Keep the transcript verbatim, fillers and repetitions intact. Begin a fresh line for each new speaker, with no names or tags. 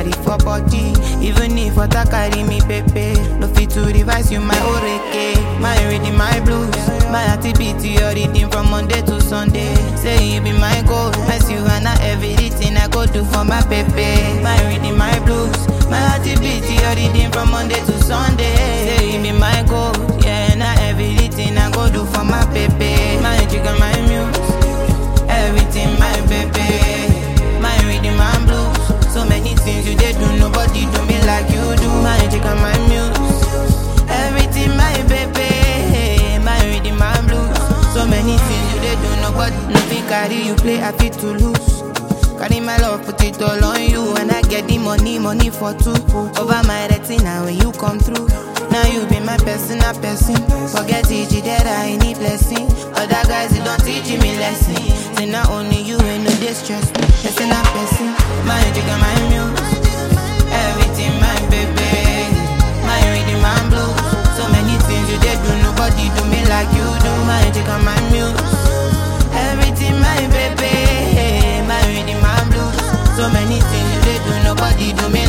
carry for body. Even if water carry me pepe, no fit to revise you my oreke. My reading my blues, my activity your reading from Monday to Sunday. Say you be my goal, mess you and not everything I go do for my pepe. My reading my blues, my activity your reading from Monday to Sunday. Say you be my goal, yeah, not everything I go do for my pepe. My chicken, my muse, everything my baby. My reading my blues, so many things you did do, nobody do me like you do. My chicken, my muse, everything my baby. My reading my blues, so many things you did do, nobody. Nothing carry you play, I fit to lose. Carry my love, put it all on you. And I get the money, money for two. Over my retina when you come through. Now you be my personal person. Forget it, that I need blessing. Other guys, they don't teach me lesson. Say not only you ain't no distress me. Person a person, my chicken, my muse, everything my baby. My reading my blues, so many things you did do, nobody do me like you do. My chicken, my muse, everything my baby. My reading my blues, so many things you did do, nobody do me